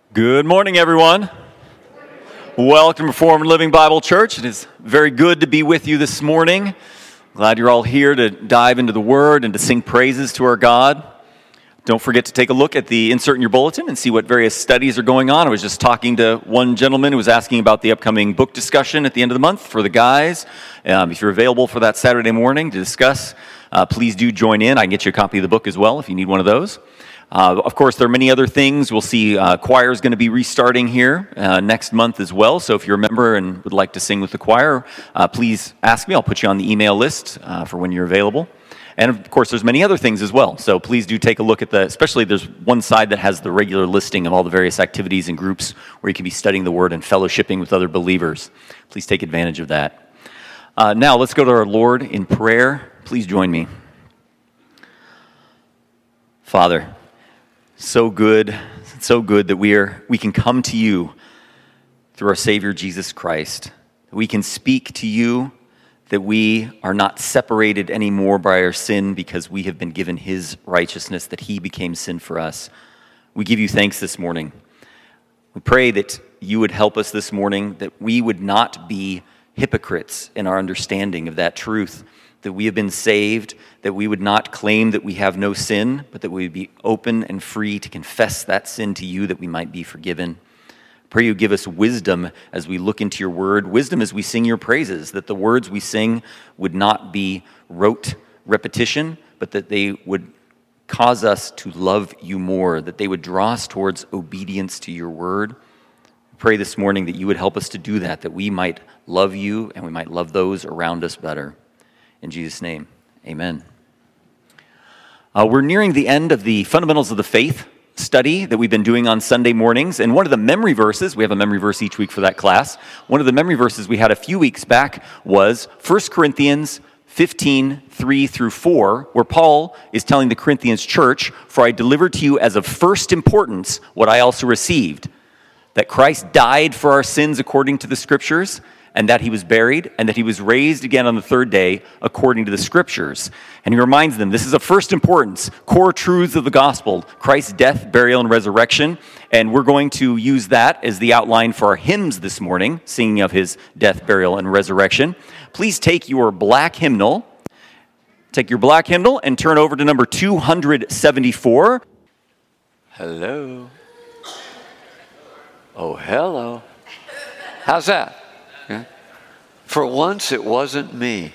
Good morning, everyone. Welcome to Reformed Living Bible Church. It is very good to be with you this morning. Glad you're all here to dive into the Word and to sing praises to our God. Don't forget to take a look at the insert in your bulletin and see what various studies are going on. I was just talking to one gentleman who was asking about the upcoming book discussion at the end of the month for the guys. If you're available for that Saturday morning to discuss, please do join in. I can get you a copy of the book as well if you need one of those. Of course, there are many other things. We'll see choir is going to be restarting here next month as well. So if you're a member and would like to sing with the choir, please ask me. I'll put you on the email list for when you're available. And of course, there's many other things as well. So please do take a look at especially there's one side that has the regular listing of all the various activities and groups where you can be studying the Word and fellowshipping with other believers. Please take advantage of that. Now, let's go to our Lord in prayer. Please join me. Father, so good that we can come to you through our Savior Jesus Christ. We can speak to you, that we are not separated anymore by our sin because we have been given his righteousness, that he became sin for us. We give you thanks this morning. We pray that you would help us this morning, that we would not be hypocrites in our understanding of that truth, that we have been saved, that we would not claim that we have no sin, but that we would be open and free to confess that sin to you, that we might be forgiven. Pray you give us wisdom as we look into your word, wisdom as we sing your praises, that the words we sing would not be rote repetition, but that they would cause us to love you more, that they would draw us towards obedience to your word. Pray this morning that you would help us to do that, that we might love you and we might love those around us better. In Jesus' name, amen. We're nearing the end of the Fundamentals of the Faith study that we've been doing on Sunday mornings. And one of the memory verses, we have a memory verse each week for that class. One of the memory verses we had a few weeks back was 1 Corinthians 15, 3 through 4, where Paul is telling the Corinthians church, "For I delivered to you as of first importance what I also received, that Christ died for our sins according to the Scriptures, and that he was buried, and that he was raised again on the third day according to the Scriptures." And he reminds them, this is of first importance, core truths of the gospel, Christ's death, burial, and resurrection. And we're going to use that as the outline for our hymns this morning, singing of his death, burial, and resurrection. Please take your black hymnal. And turn over to number 274. Hello. Oh, hello. How's that? Yeah. For once, it wasn't me.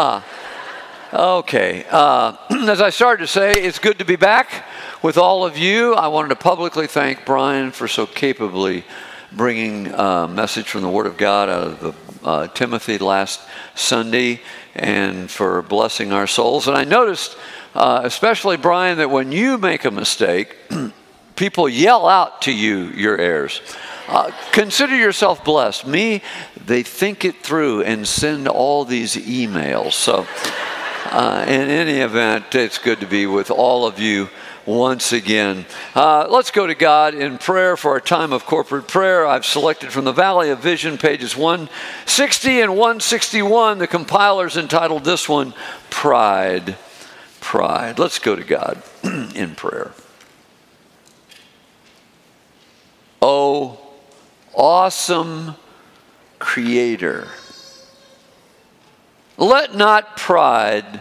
Okay. As I started to say, it's good to be back with all of you. I wanted to publicly thank Brian for so capably bringing a message from the Word of God out of Timothy last Sunday, and for blessing our souls. And I noticed, especially Brian, that when you make a mistake, people yell out to you your errors. Consider yourself blessed. Me, they think it through and send all these emails. So in any event, it's good to be with all of you once again. Let's go to God in prayer for our time of corporate prayer. I've selected from the Valley of Vision, pages 160 and 161. The compiler's entitled this one, Pride. Pride. Let's go to God in prayer. Oh, awesome Creator, let not pride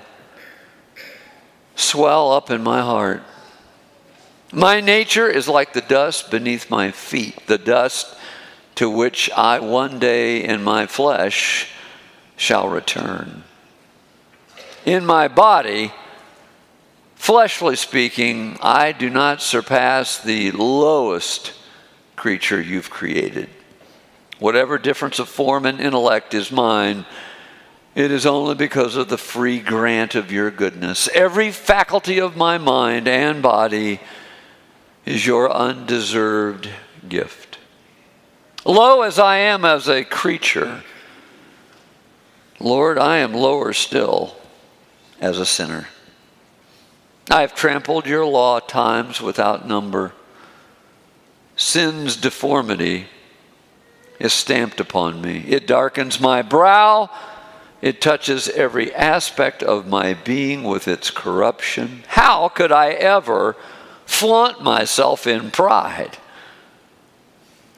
swell up in my heart. My nature is like the dust beneath my feet, the dust to which I one day in my flesh shall return. In my body, fleshly speaking, I do not surpass the lowest creature you've created. Whatever difference of form and intellect is mine, it is only because of the free grant of your goodness. Every faculty of my mind and body is your undeserved gift. Low as I am as a creature, Lord, I am lower still as a sinner. I have trampled your law times without number. Sin's deformity is stamped upon me. It darkens my brow. It touches every aspect of my being with its corruption. How could I ever flaunt myself in pride?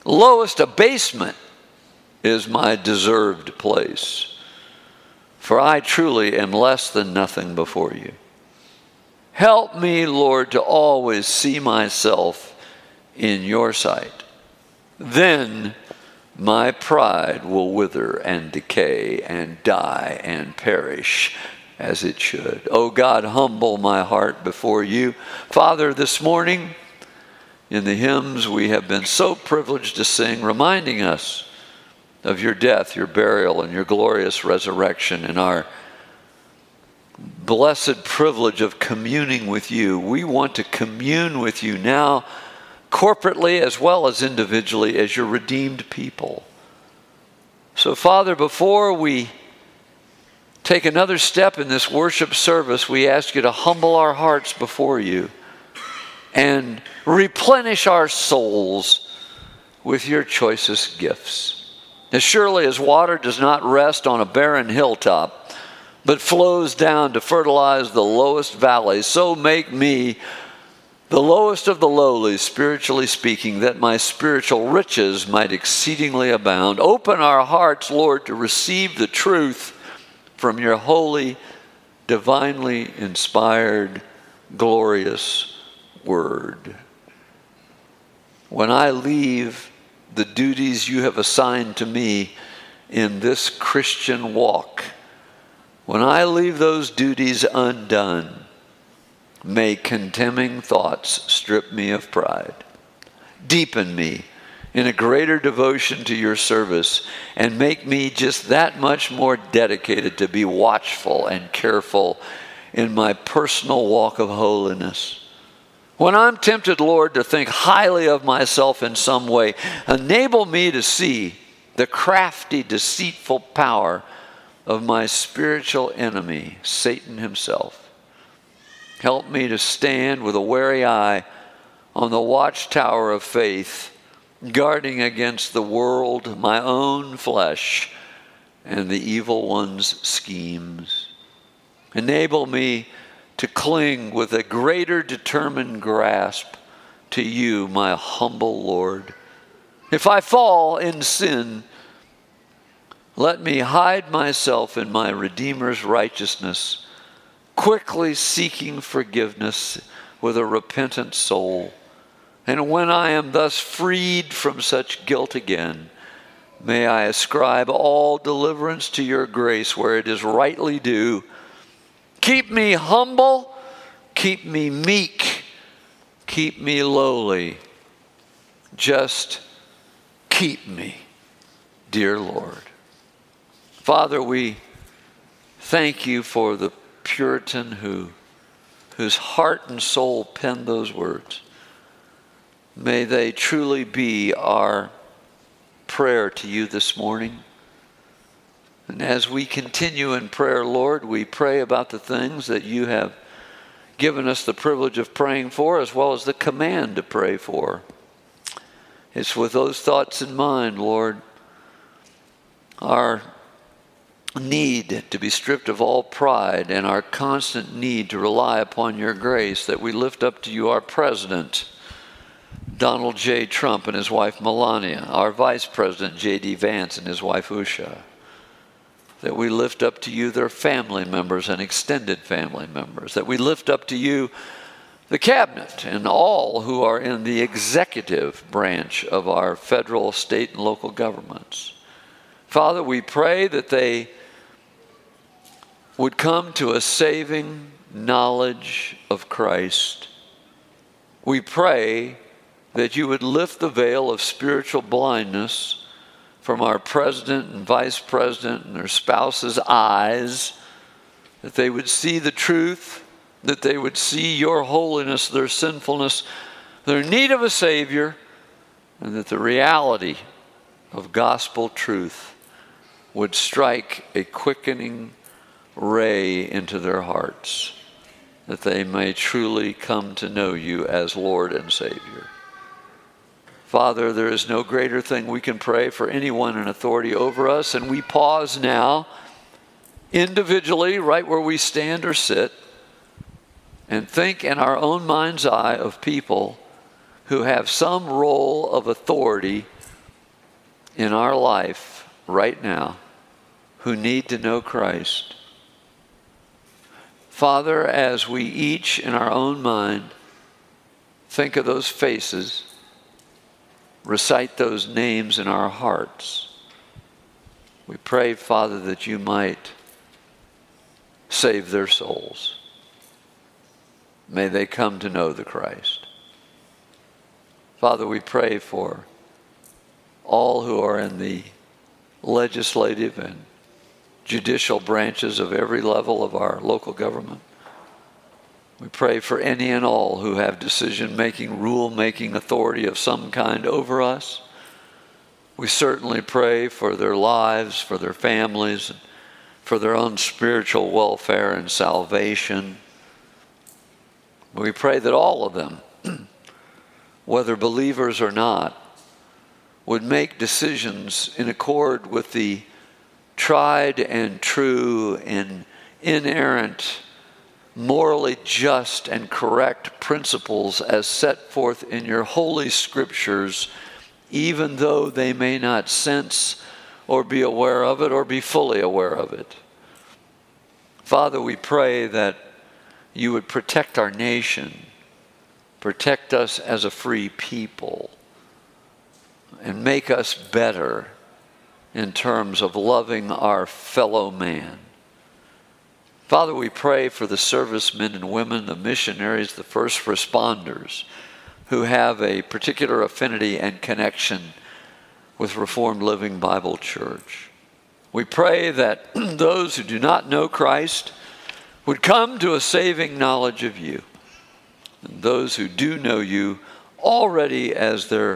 Lowest abasement is my deserved place, for I truly am less than nothing before you. Help me, Lord, to always see myself in your sight. Then my pride will wither and decay and die and perish as it should. Oh God, humble my heart before you. Father, this morning in the hymns we have been so privileged to sing, reminding us of your death, your burial, and your glorious resurrection, and our blessed privilege of communing with you. We want to commune with you now, corporately as well as individually, as your redeemed people. So, Father, before we take another step in this worship service, we ask you to humble our hearts before you and replenish our souls with your choicest gifts. As surely as water does not rest on a barren hilltop, but flows down to fertilize the lowest valleys, so make me the lowest of the lowly, spiritually speaking, that my spiritual riches might exceedingly abound. Open our hearts, Lord, to receive the truth from your holy, divinely inspired, glorious word. When I leave the duties you have assigned to me in this Christian walk, when I leave those duties undone, may condemning thoughts strip me of pride. Deepen me in a greater devotion to your service and make me just that much more dedicated to be watchful and careful in my personal walk of holiness. When I'm tempted, Lord, to think highly of myself in some way, enable me to see the crafty, deceitful power of my spiritual enemy, Satan himself. Help me to stand with a wary eye on the watchtower of faith, guarding against the world, my own flesh, and the evil one's schemes. Enable me to cling with a greater determined grasp to you, my humble Lord. If I fall in sin, let me hide myself in my Redeemer's righteousness, quickly seeking forgiveness with a repentant soul. And when I am thus freed from such guilt again, may I ascribe all deliverance to your grace where it is rightly due. Keep me humble, keep me meek, keep me lowly. Just keep me, dear Lord. Father, we thank you for the Puritan whose heart and soul penned those words. May they truly be our prayer to you this morning. And as we continue in prayer, Lord, we pray about the things that you have given us the privilege of praying for, as well as the command to pray for. It's with those thoughts in mind, Lord, our need to be stripped of all pride and our constant need to rely upon your grace that we lift up to you our President, Donald J. Trump and his wife Melania, our Vice President, J.D. Vance and his wife Usha, that we lift up to you their family members and extended family members, that we lift up to you the cabinet and all who are in the executive branch of our federal, state, and local governments. Father, we pray that they would come to a saving knowledge of Christ. We pray that you would lift the veil of spiritual blindness from our president and vice president and their spouses' eyes, that they would see the truth, that they would see your holiness, their sinfulness, their need of a Savior, and that the reality of gospel truth would strike a quickening ray into their hearts, that they may truly come to know you as Lord and Savior. Father, there is no greater thing we can pray for anyone in authority over us, and we pause now individually right where we stand or sit and think in our own mind's eye of people who have some role of authority in our life right now who need to know Christ. Father, as we each in our own mind think of those faces, recite those names in our hearts, we pray, Father, that you might save their souls. May they come to know the Christ. Father, we pray for all who are in the legislative and judicial branches of every level of our local government. We pray for any and all who have decision-making, rule-making authority of some kind over us. We certainly pray for their lives, for their families, and for their own spiritual welfare and salvation. We pray that all of them, whether believers or not, would make decisions in accord with the tried and true and inerrant, morally just and correct principles as set forth in your holy scriptures, even though they may not sense or be aware of it or be fully aware of it. Father, we pray that you would protect our nation, protect us as a free people, and make us better in terms of loving our fellow man. Father, we pray for the servicemen and women, the missionaries, the first responders who have a particular affinity and connection with Reformed Living Bible Church. We pray that those who do not know Christ would come to a saving knowledge of you, and those who do know you already as their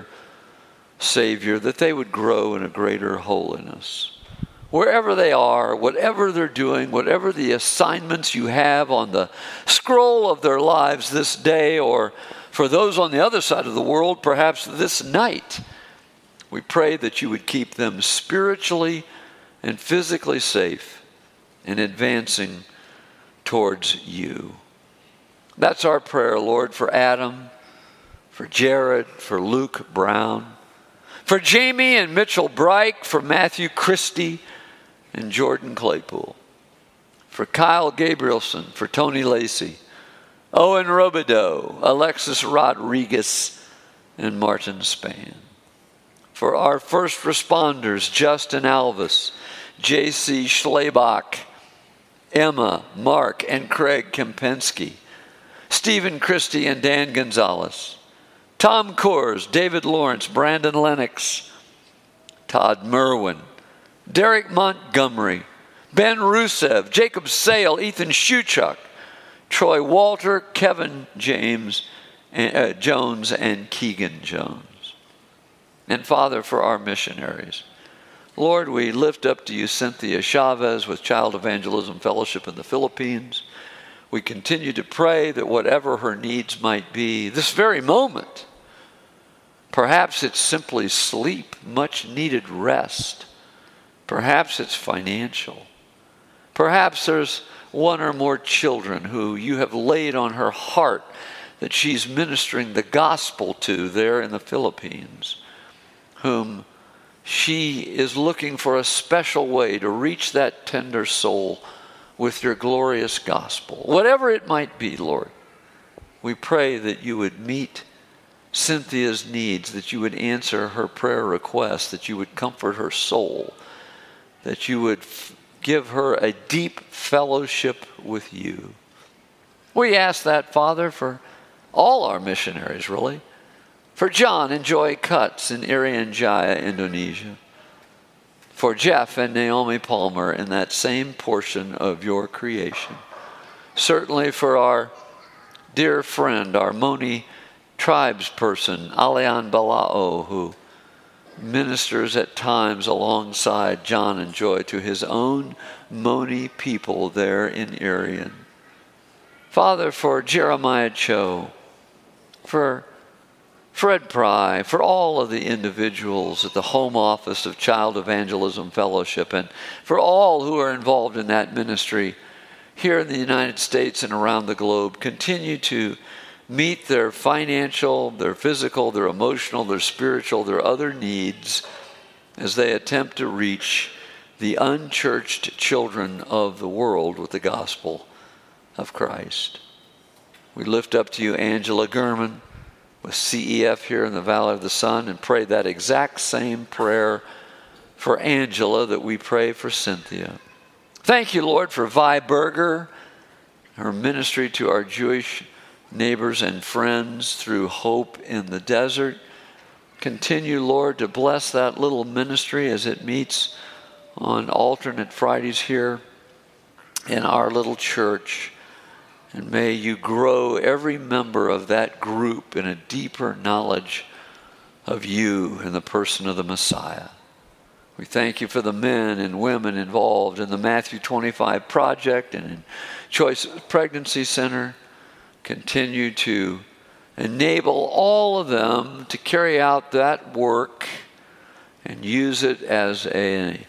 Savior, that they would grow in a greater holiness. Wherever they are, whatever they're doing, whatever the assignments you have on the scroll of their lives this day, or for those on the other side of the world, perhaps this night, we pray that you would keep them spiritually and physically safe and advancing towards you. That's our prayer, Lord, for Adam, for Jared, for Luke Brown, for Jamie and Mitchell Bright, for Matthew Christie and Jordan Claypool, for Kyle Gabrielson, for Tony Lacey, Owen Robideau, Alexis Rodriguez, and Martin Spann. For our first responders, Justin Alvis, J.C. Schlabach, Emma, Mark, and Craig Kempensky, Stephen Christie and Dan Gonzalez, Tom Coors, David Lawrence, Brandon Lennox, Todd Merwin, Derek Montgomery, Ben Rusev, Jacob Sale, Ethan Shuchuk, Troy Walter, Kevin James Jones, and Keegan Jones. And Father, for our missionaries, Lord, we lift up to you Cynthia Chavez with Child Evangelism Fellowship in the Philippines. We continue to pray that whatever her needs might be, this very moment, perhaps it's simply sleep, much needed rest. Perhaps it's financial. Perhaps there's one or more children who you have laid on her heart that she's ministering the gospel to there in the Philippines, whom she is looking for a special way to reach that tender soul with your glorious gospel. Whatever it might be, Lord, we pray that you would meet Cynthia's needs, that you would answer her prayer requests, that you would comfort her soul, that you would give her a deep fellowship with you. We ask that, Father, for all our missionaries, really. For John and Joy Cutts in Irian Jaya, Indonesia. For Jeff and Naomi Palmer in that same portion of your creation. Certainly for our dear friend, our Moni tribes person, Alian Balao, who ministers at times alongside John and Joy to his own Moni people there in Irian. Father, for Jeremiah Cho, for Fred Pry, for all of the individuals at the home office of Child Evangelism Fellowship, and for all who are involved in that ministry here in the United States and around the globe, continue to meet their financial, their physical, their emotional, their spiritual, their other needs as they attempt to reach the unchurched children of the world with the gospel of Christ. We lift up to you Angela Gurman with CEF here in the Valley of the Sun, and pray that exact same prayer for Angela that we pray for Cynthia. Thank you, Lord, for Vi Berger, her ministry to our Jewish neighbors and friends through Hope in the Desert. Continue, Lord, to bless that little ministry as it meets on alternate Fridays here in our little church. And may you grow every member of that group in a deeper knowledge of you and the person of the Messiah. We thank you for the men and women involved in the Matthew 25 Project and in Choice Pregnancy Center. Continue to enable all of them to carry out that work and use it as a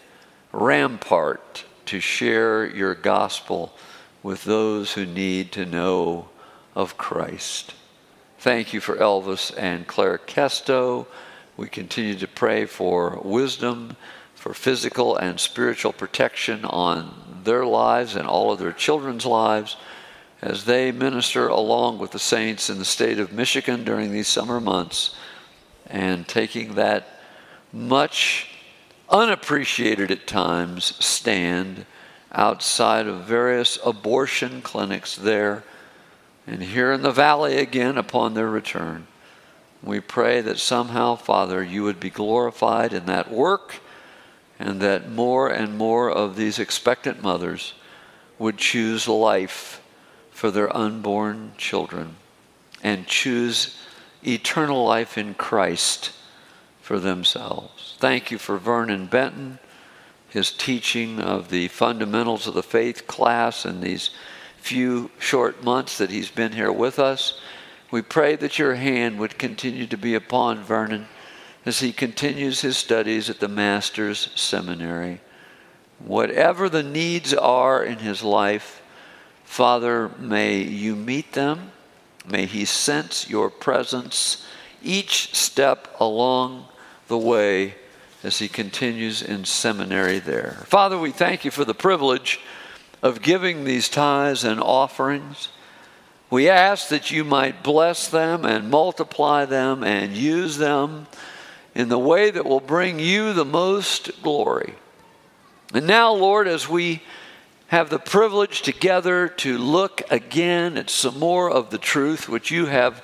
rampart to share your gospel with those who need to know of Christ. Thank you for Elvis and Claire Kesto. We continue to pray for wisdom, for physical and spiritual protection on their lives and all of their children's lives as they minister along with the saints in the state of Michigan during these summer months, and taking that much unappreciated at times stand outside of various abortion clinics there and here in the valley again upon their return. We pray that somehow, Father, you would be glorified in that work, and that more and more of these expectant mothers would choose life for their unborn children and choose eternal life in Christ for themselves. Thank you for Vernon Benton, his teaching of the fundamentals of the faith class in these few short months that he's been here with us. We pray that your hand would continue to be upon Vernon as he continues his studies at the Master's Seminary. Whatever the needs are in his life, Father, may you meet them. May he sense your presence each step along the way as he continues in seminary there. Father, we thank you for the privilege of giving these tithes and offerings. We ask that you might bless them and multiply them and use them in the way that will bring you the most glory. And now, Lord, as we have the privilege together to look again at some more of the truth which you have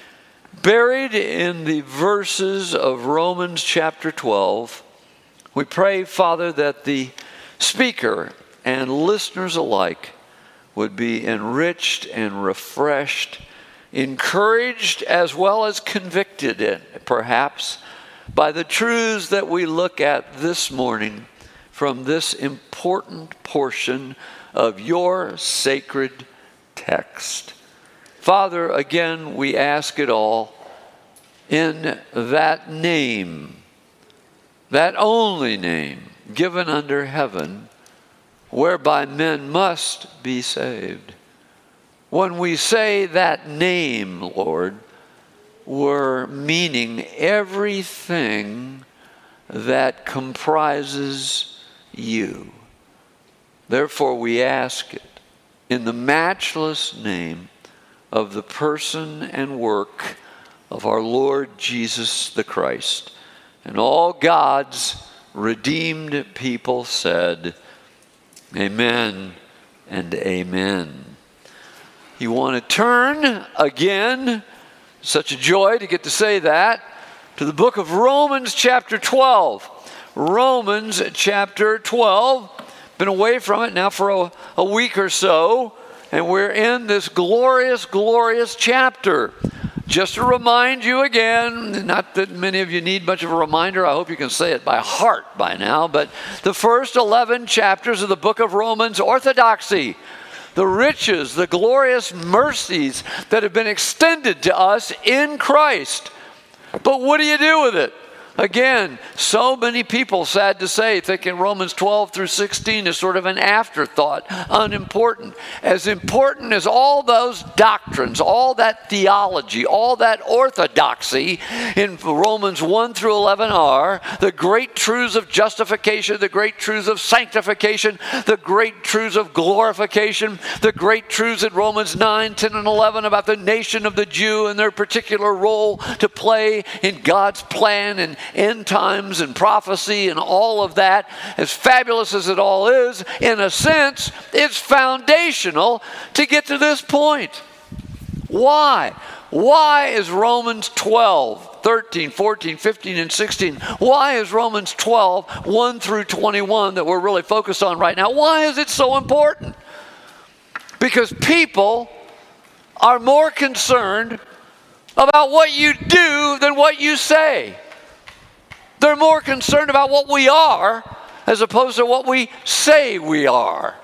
buried in the verses of Romans chapter 12, we pray, Father, that the speaker and listeners alike would be enriched and refreshed, encouraged as well as convicted, perhaps, by the truths that we look at this morning from this important portion of your sacred text. Father, again, we ask it all in that name, that only name given under heaven, whereby men must be saved. When we say that name, Lord, we're meaning everything that comprises you. Therefore, we ask it in the matchless name of the person and work of our Lord Jesus the Christ. And all God's redeemed people said, amen and amen. You want to turn again, such a joy to get to say that, to the book of Romans chapter 12. Romans chapter 12. Been away from it now for a week or so, and we're in this glorious, glorious chapter. Just to remind you again, not that many of you need much of a reminder, I hope you can say it by heart by now, but the first 11 chapters of the book of Romans, orthodoxy, the riches, the glorious mercies that have been extended to us in Christ. But what do you do with it? Again, so many people, sad to say, thinking Romans 12 through 16 is sort of an afterthought, unimportant. As important as all those doctrines, all that theology, all that orthodoxy in Romans 1 through 11 are, the great truths of justification, the great truths of sanctification, the great truths of glorification, the great truths in Romans 9, 10, and 11 about the nation of the Jew and their particular role to play in God's plan and end times and prophecy and all of that, as fabulous as it all is, in a sense, it's foundational to get to this point. Why? Why is Romans 12, 13, 14, 15, and 16, why is Romans 12, 1 through 21 that we're really focused on right now, why is it so important? Because people are more concerned about what you do than what you say. They're more concerned about what we are as opposed to what we say we are.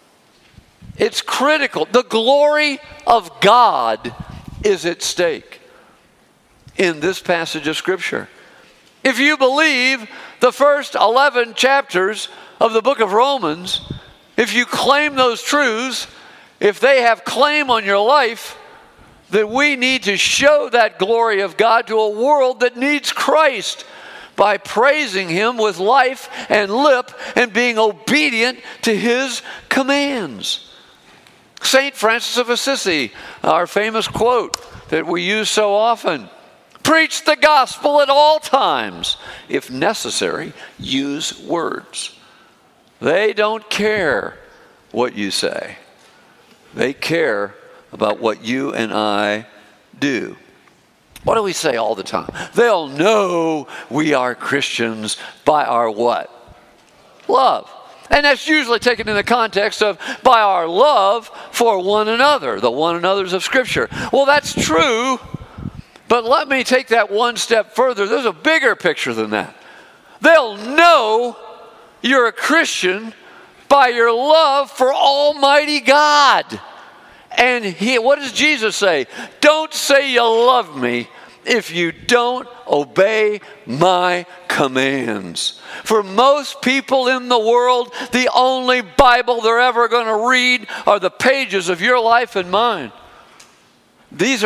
It's critical. The glory of God is at stake in this passage of Scripture. If you believe the first 11 chapters of the book of Romans, if you claim those truths, if they have claim on your life, then we need to show that glory of God to a world that needs Christ by praising Him with life and lip and being obedient to His commands. St. Francis of Assisi, our famous quote that we use so often, preach the gospel at all times. If necessary, use words. They don't care what you say. They care about what you and I do. What do we say all the time? They'll know we are Christians by our what? Love. And that's usually taken in the context of by our love for one another, the one another's of Scripture. Well, that's true, but let me take that one step further. There's a bigger picture than that. They'll know you're a Christian by your love for Almighty God. And what does Jesus say? Don't say you love me if you don't obey my commands. For most people in the world, the only Bible they're ever going to read are the pages of your life and mine. These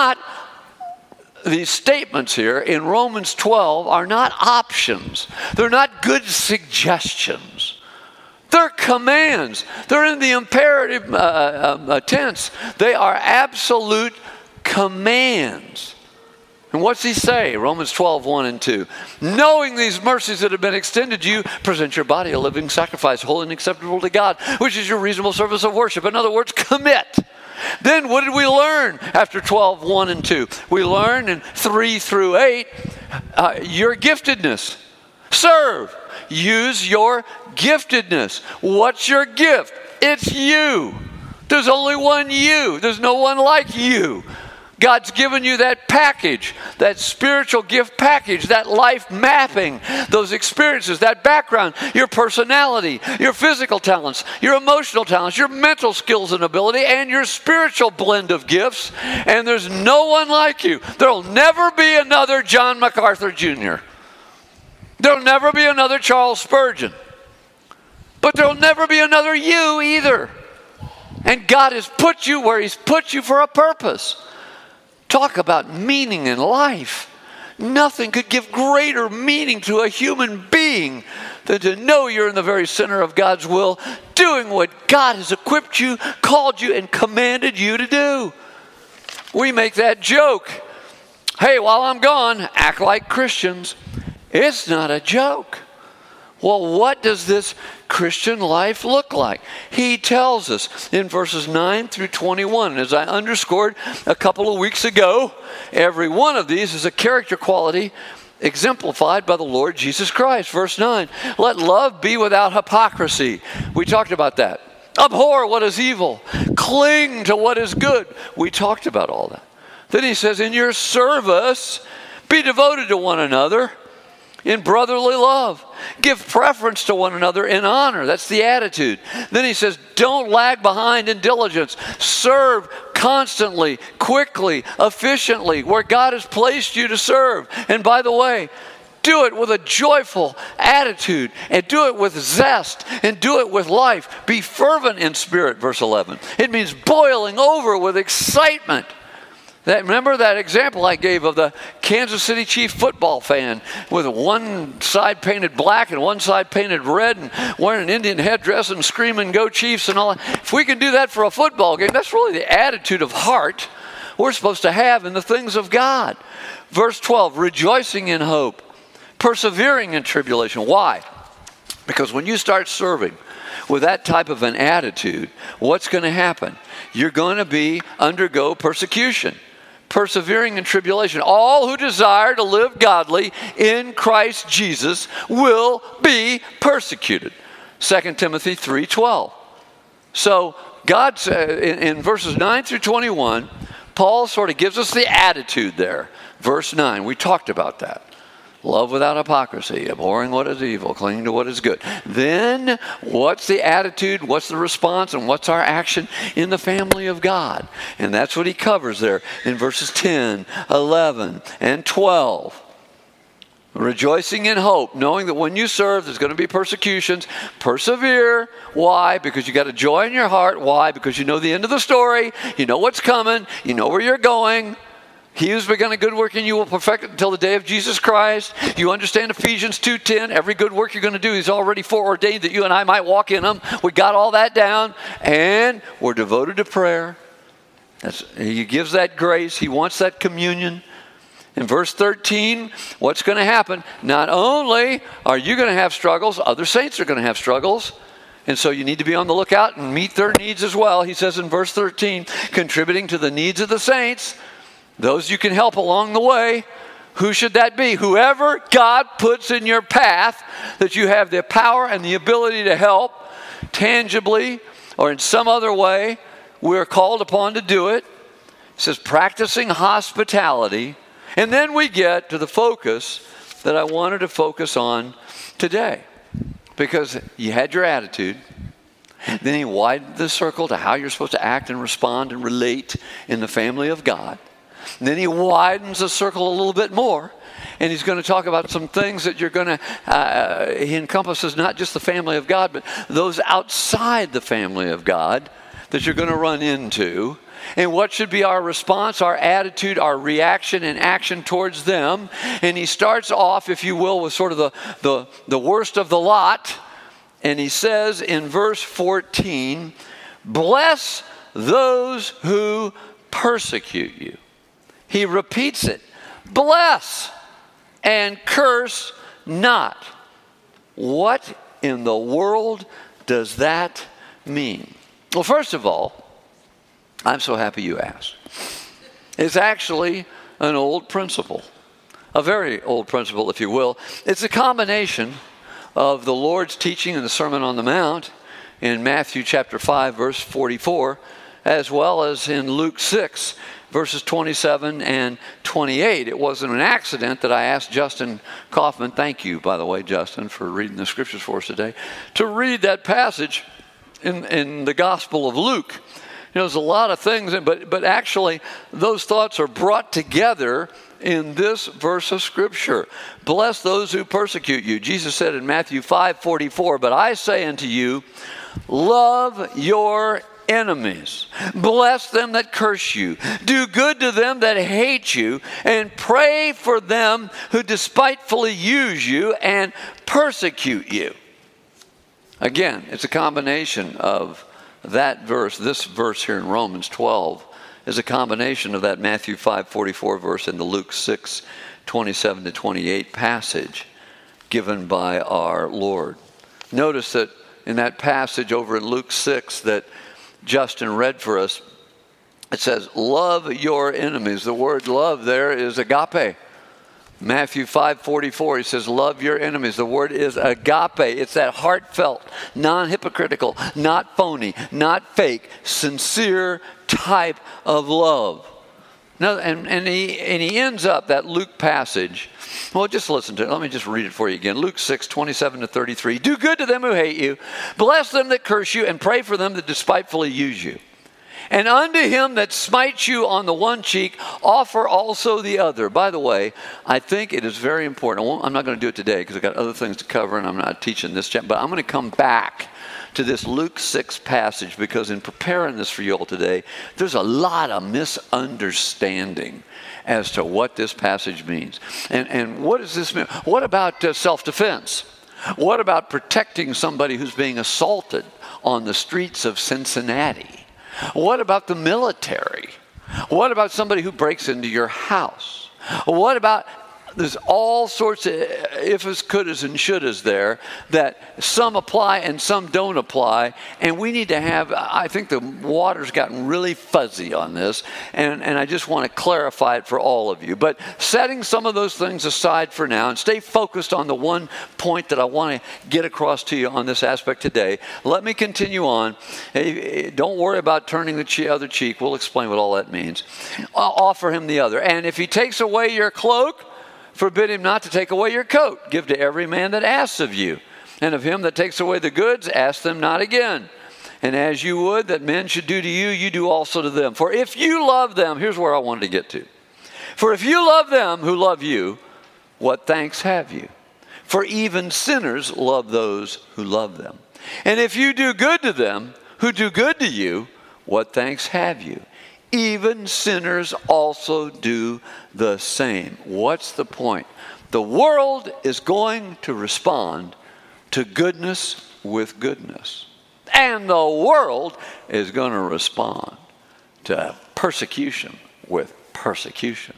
statements here in Romans 12 are not options. They're not good suggestions. They're commands. They're in the imperative tense. They are absolute commands. And what's he say? Romans 12, 1 and 2. Knowing these mercies that have been extended to you, present your body a living sacrifice, holy and acceptable to God, which is your reasonable service of worship. In other words, commit. Then what did we learn after 12, 1 and 2? We learned in 3 through 8, your giftedness. Serve. Use your giftedness. What's your gift? It's you. There's only one you. There's no one like you. God's given you that package, that spiritual gift package, that life mapping, those experiences, that background, your personality, your physical talents, your emotional talents, your mental skills and ability, and your spiritual blend of gifts. And there's no one like you. There'll never be another John MacArthur Jr. There'll never be another Charles Spurgeon. But there'll never be another you either. And God has put you where He's put you for a purpose. Talk about meaning in life. Nothing could give greater meaning to a human being than to know you're in the very center of God's will, doing what God has equipped you, called you, and commanded you to do. We make that joke. Hey, while I'm gone, act like Christians. It's not a joke. Well, what does this Christian life look like? He tells us in verses 9 through 21. As I underscored a couple of weeks ago, every one of these is a character quality exemplified by the Lord Jesus Christ. Verse 9, let love be without hypocrisy. We talked about that. Abhor what is evil. Cling to what is good. We talked about all that. Then he says, in your service, be devoted to one another in brotherly love. Give preference to one another in honor. That's the attitude. Then he says, don't lag behind in diligence. Serve constantly, quickly, efficiently, where God has placed you to serve. And by the way, Do it with a joyful attitude, and do it with zest, and do it with life. Be fervent in spirit, verse 11. It means boiling over with excitement. Remember that example I gave of the Kansas City Chiefs football fan with one side painted black and one side painted red and wearing an Indian headdress and screaming, "Go Chiefs," and all that. If we can do that for a football game, that's really the attitude of heart we're supposed to have in the things of God. Verse 12, rejoicing in hope, persevering in tribulation. Why? Because when you start serving with that type of an attitude, what's going to happen? You're going to undergo persecution. Persevering in tribulation. All who desire to live godly in Christ Jesus will be persecuted. 2 Timothy 3:12. So God said in verses 9 through 21, Paul sort of gives us the attitude there. Verse 9, we talked about that. Love without hypocrisy, abhorring what is evil, clinging to what is good. Then, what's the attitude, what's the response, and what's our action in the family of God? And that's what he covers there in verses 10, 11, and 12. Rejoicing in hope, knowing that when you serve, there's going to be persecutions. Persevere. Why? Because you got a joy in your heart. Why? Because you know the end of the story. You know what's coming. You know where you're going. He who's begun a good work in you will perfect it until the day of Jesus Christ. You understand Ephesians 2:10. Every good work you're going to do, he's already foreordained that you and I might walk in them. We got all that down. And we're devoted to prayer. He gives that grace. He wants that communion. In verse 13, what's going to happen? Not only are you going to have struggles, other saints are going to have struggles. And so you need to be on the lookout and meet their needs as well. He says in verse 13, contributing to the needs of the saints, those you can help along the way. Who should that be? Whoever God puts in your path that you have the power and the ability to help tangibly or in some other way, we're called upon to do it. It says practicing hospitality. And then we get to the focus that I wanted to focus on today. Because you had your attitude. Then he widened the circle to how you're supposed to act and respond and relate in the family of God. And then he widens the circle a little bit more. And he's going to talk about some things that you're going to, he encompasses not just the family of God, but those outside the family of God that you're going to run into. And what should be our response, our attitude, our reaction and action towards them. And he starts off, if you will, with sort of the worst of the lot. And he says in verse 14, bless those who persecute you. He repeats it. Bless and curse not. What in the world does that mean? Well, first of all, I'm so happy you asked. It's actually an old principle, a very old principle, if you will. It's a combination of the Lord's teaching in the Sermon on the Mount in Matthew chapter 5, verse 44, as well as in Luke 6, verses 27 and 28. It wasn't an accident that I asked Justin Kaufman, thank you, by the way, Justin, for reading the scriptures for us today, to read that passage in the Gospel of Luke. You know, there's a lot of things, but actually those thoughts are brought together in this verse of Scripture. Bless those who persecute you. Jesus said in Matthew 5:44, but I say unto you, love your enemies. Bless them that curse you. Do good to them that hate you, and pray for them who despitefully use you and persecute you. Again, it's a combination of that verse, this verse here in Romans 12, is a combination of that Matthew 5:44 verse and the Luke 6:27 to 28 passage given by our Lord. Notice that in that passage over in Luke 6 that Justin read for us, it says, love your enemies. The word love there is agape. Matthew 5:44, he says, love your enemies. The word is agape. It's that heartfelt, non-hypocritical, not phony, not fake, sincere type of love. Now, and he ends up that Luke passage. Well, just listen to it. Let me just read it for you again. Luke 6:27 to 33. Do good to them who hate you. Bless them that curse you, and pray for them that despitefully use you. And unto him that smites you on the one cheek, offer also the other. By the way, I think it is very important. I'm not going to do it today because I've got other things to cover and I'm not teaching this chapter. But I'm going to come back to this Luke 6 passage because in preparing this for you all today, there's a lot of misunderstanding as to what this passage means. And what does this mean? What about self-defense? What about protecting somebody who's being assaulted on the streets of Cincinnati? What about the military? What about somebody who breaks into your house? What about, there's all sorts of ifs, couldas, and shouldas there that some apply and some don't apply. And we need to have, I think the water's gotten really fuzzy on this. And I just want to clarify it for all of you. But setting some of those things aside for now and stay focused on the one point that I want to get across to you on this aspect today. Let me continue on. Don't worry about turning the other cheek. We'll explain what all that means. Offer him the other. And if he takes away your cloak, forbid him not to take away your coat. Give to every man that asks of you. And of him that takes away the goods, ask them not again. And as you would that men should do to you, you do also to them. For if you love them, here's where I wanted to get to. For if you love them who love you, what thanks have you? For even sinners love those who love them. And if you do good to them who do good to you, what thanks have you? Even sinners also do the same. What's the point? The world is going to respond to goodness with goodness. And the world is going to respond to persecution with persecution.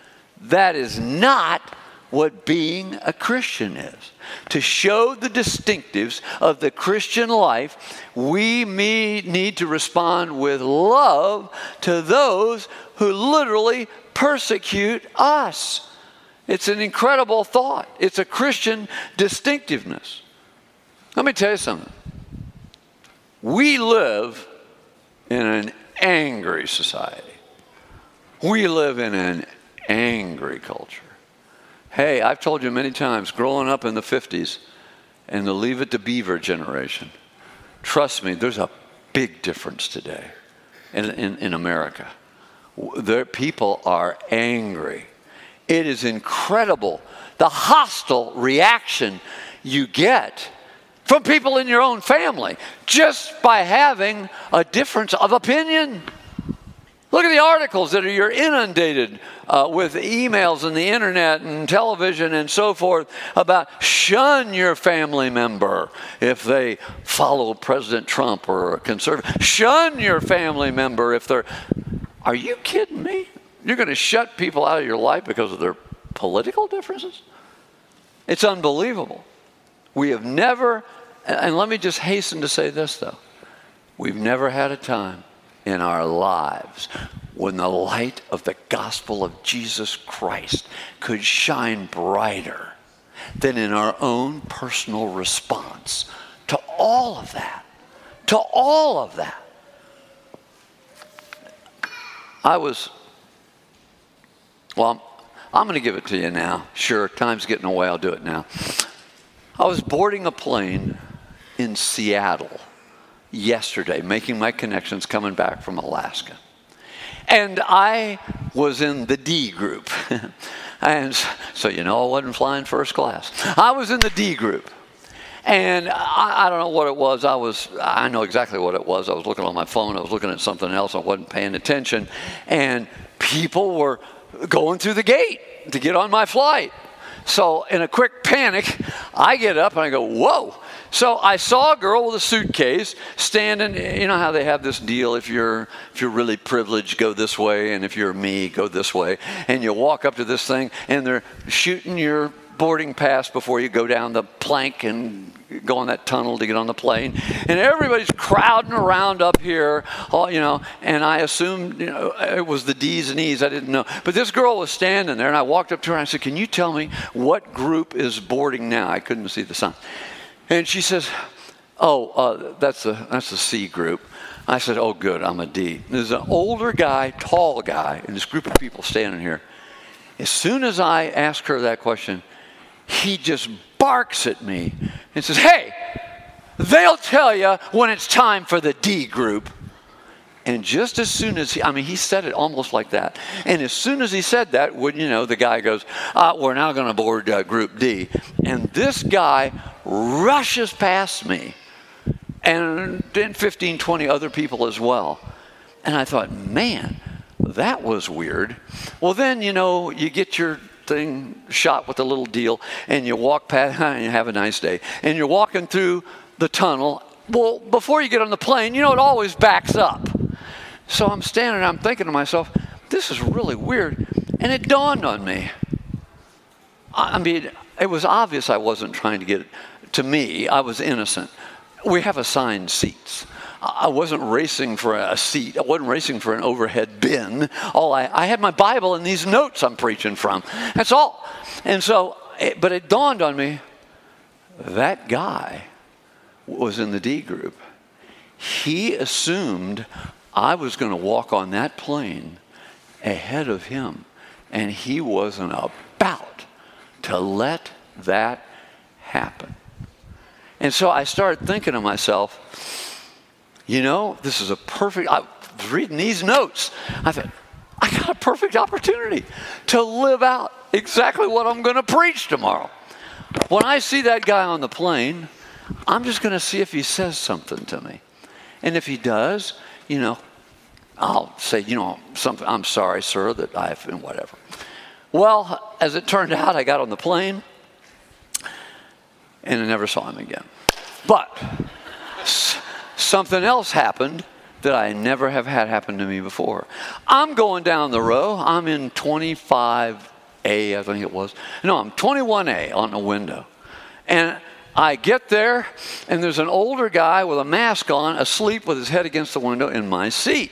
That is not what being a Christian is. To show the distinctives of the Christian life, we need to respond with love to those who literally persecute us. It's an incredible thought. It's a Christian distinctiveness. Let me tell you something. We live in an angry society. We live in an angry culture. Hey, I've told you many times, growing up in the 50s and the Leave It to Beaver generation, trust me, there's a big difference today in America. People are angry. It is incredible the hostile reaction you get from people in your own family just by having a difference of opinion. Look at the articles that you're inundated with emails and the internet and television and so forth about shun your family member if they follow President Trump or a conservative. Shun your family member if they're... Are you kidding me? You're going to shut people out of your life because of their political differences? It's unbelievable. We have never, and let me just hasten to say this though, we've never had a time in our lives when the light of the gospel of Jesus Christ could shine brighter than in our own personal response to all of that. To all of that. I'm going to give it to you now. Sure, time's getting away. I'll do it now. I was boarding a plane in Seattle yesterday, making my connections coming back from Alaska. And I was in the D group. And so, I wasn't flying first class. I was in the D group. And I don't know what it was. I know exactly what it was. I was looking on my phone. I was looking at something else. I wasn't paying attention. And people were going through the gate to get on my flight. So in a quick panic, I get up and I go, whoa. So I saw a girl with a suitcase standing. You know how they have this deal, if you're really privileged, go this way, and if you're me, go this way. And you walk up to this thing, and they're shooting your boarding pass before you go down the plank and go on that tunnel to get on the plane. And everybody's crowding around up here, and I assumed, it was the D's and E's. I didn't know. But this girl was standing there, and I walked up to her and I said, can you tell me what group is boarding now? I couldn't see the sign. And she says, that's the C group. I said, oh, good, I'm a D. There's an older guy, tall guy, and this group of people standing here. As soon as I ask her that question, he just barks at me and says, hey, they'll tell you when it's time for the D group. And just as soon as he said it almost like that. And as soon as he said that, wouldn't you know, the guy goes, we're now going to board Group D. And this guy rushes past me. And then 15, 20 other people as well. And I thought, man, that was weird. Well, then, you know, you get your thing shot with a little deal, and you walk past, and you have a nice day. And you're walking through the tunnel. Well, before you get on the plane, you know, it always backs up. So I'm standing there, I'm thinking to myself, this is really weird. And it dawned on me. I mean, it was obvious I wasn't trying to get it. To me, I was innocent. We have assigned seats. I wasn't racing for a seat. I wasn't racing for an overhead bin. I had my Bible and these notes I'm preaching from. That's all. And so, but it dawned on me, that guy was in the D group. He assumed I was going to walk on that plane ahead of him, and he wasn't about to let that happen. And so I started thinking to myself, you know, this is a perfect, I was reading these notes. I thought, I got a perfect opportunity to live out exactly what I'm going to preach tomorrow. When I see that guy on the plane, I'm just going to see if he says something to me. And if he does, you know, I'll say, you know, something. I'm sorry, sir, that I've been whatever. Well, as it turned out, I got on the plane and I never saw him again. But something else happened that I never have had happen to me before. I'm going down the row. I'm in 25A, I think it was. No, I'm 21A on the window. And I get there, and there's an older guy with a mask on, asleep with his head against the window in my seat.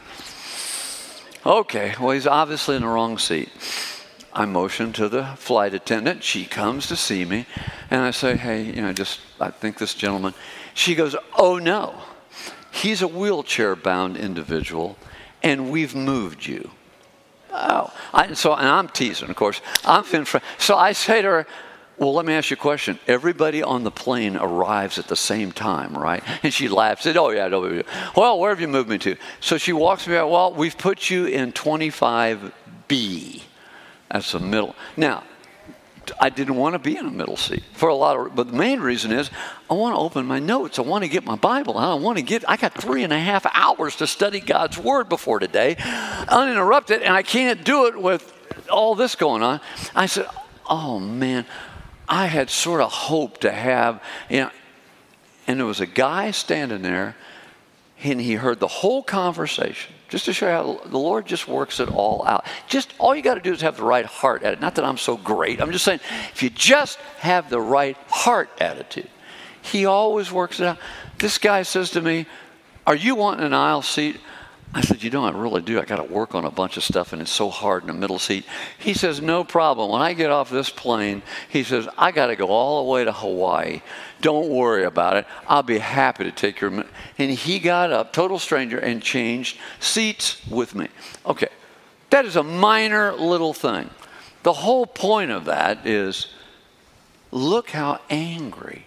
Okay, well, he's obviously in the wrong seat. I motion to the flight attendant. She comes to see me, and I say, hey, you know, I think this gentleman. She goes, oh, no. He's a wheelchair-bound individual, and we've moved you. Oh, and I'm teasing, of course. So I say to her, well, let me ask you a question. Everybody on the plane arrives at the same time, right? And she laughs, said, oh, yeah, no. Well, where have you moved me to? So she walks me out, well, we've put you in 25B. That's the middle. Now, I didn't want to be in a middle seat but the main reason is I want to open my notes. I want to get my Bible out. I got 3.5 hours to study God's Word before today, uninterrupted, and I can't do it with all this going on. I said, oh, man. I had sort of hoped to have, you know, and there was a guy standing there, and he heard the whole conversation, just to show you how the Lord just works it all out. Just all you got to do is have the right heart attitude. Not that I'm so great. I'm just saying, if you just have the right heart attitude, he always works it out. This guy says to me, are you wanting an aisle seat? I said, you know, I really do. I got to work on a bunch of stuff, and it's so hard in the middle seat. He says, no problem. When I get off this plane, he says, I got to go all the way to Hawaii. Don't worry about it. I'll be happy to take your... And he got up, total stranger, and changed seats with me. Okay, that is a minor little thing. The whole point of that is, look how angry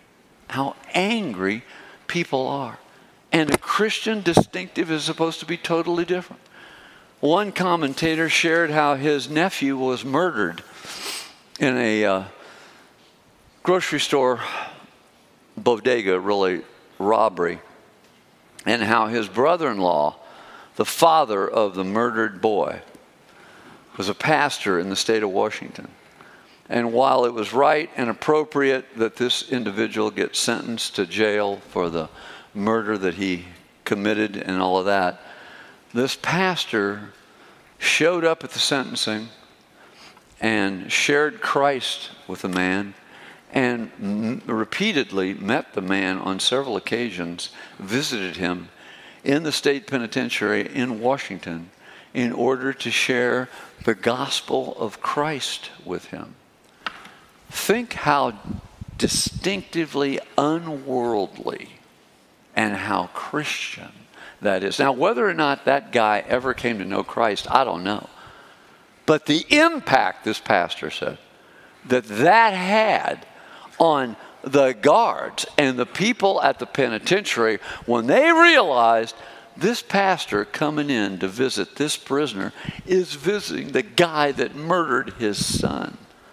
people are. And a Christian distinctive is supposed to be totally different. One commentator shared how his nephew was murdered in a grocery store bodega, really, robbery, and how his brother-in-law, the father of the murdered boy, was a pastor in the state of Washington. And while it was right and appropriate that this individual get sentenced to jail for the murder that he committed and all of that, this pastor showed up at the sentencing and shared Christ with the man and repeatedly met the man on several occasions, visited him in the state penitentiary in Washington in order to share the gospel of Christ with him. Think how distinctively unworldly and how Christian that is. Now, whether or not that guy ever came to know Christ, I don't know. But the impact, this pastor said, that had on the guards and the people at the penitentiary when they realized this pastor coming in to visit this prisoner is visiting the guy that murdered his son.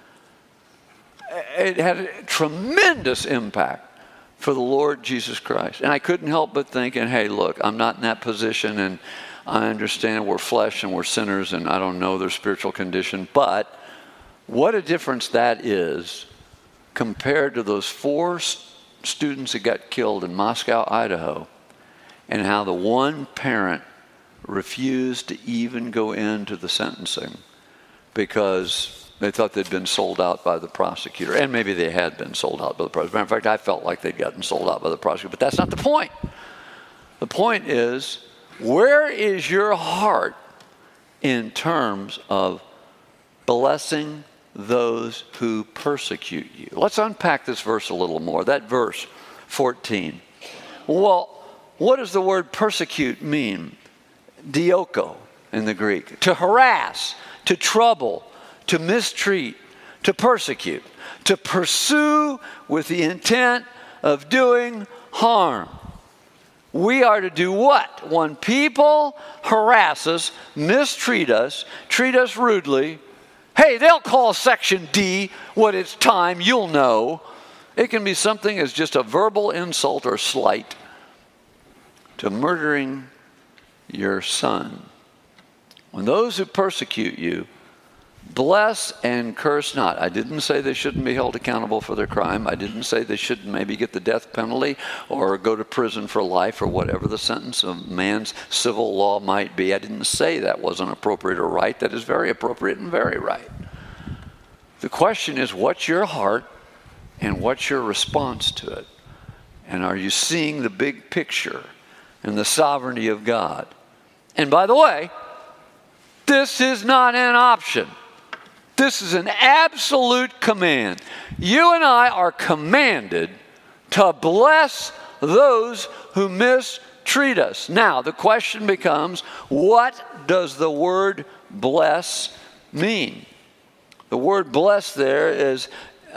It had a tremendous impact for the Lord Jesus Christ. And I couldn't help but thinking, hey, look, I'm not in that position, and I understand we're flesh and we're sinners, and I don't know their spiritual condition, but what a difference that is compared to those 4 students that got killed in Moscow, Idaho, and how the one parent refused to even go into the sentencing because they thought they'd been sold out by the prosecutor. And maybe they had been sold out by the prosecutor. Matter of fact, I felt like they'd gotten sold out by the prosecutor. But that's not the point. The point is, where is your heart in terms of blessing those who persecute you? Let's unpack this verse a little more. That verse, 14. Well, what does the word persecute mean? Dioko in the Greek. To harass, to trouble, to mistreat, to persecute, to pursue with the intent of doing harm. We are to do what? When people harass us, mistreat us, treat us rudely, hey, they'll call Section D when it's time, you'll know. It can be something as just a verbal insult or slight to murdering your son. When those who persecute you, bless and curse not. I didn't say they shouldn't be held accountable for their crime. I didn't say they shouldn't maybe get the death penalty or go to prison for life or whatever the sentence of man's civil law might be. I didn't say that wasn't appropriate or right. That is very appropriate and very right. The question is, what's your heart and what's your response to it? And are you seeing the big picture and the sovereignty of God? And by the way, this is not an option. This is an absolute command. You and I are commanded to bless those who mistreat us. Now, the question becomes, what does the word bless mean? The word bless there is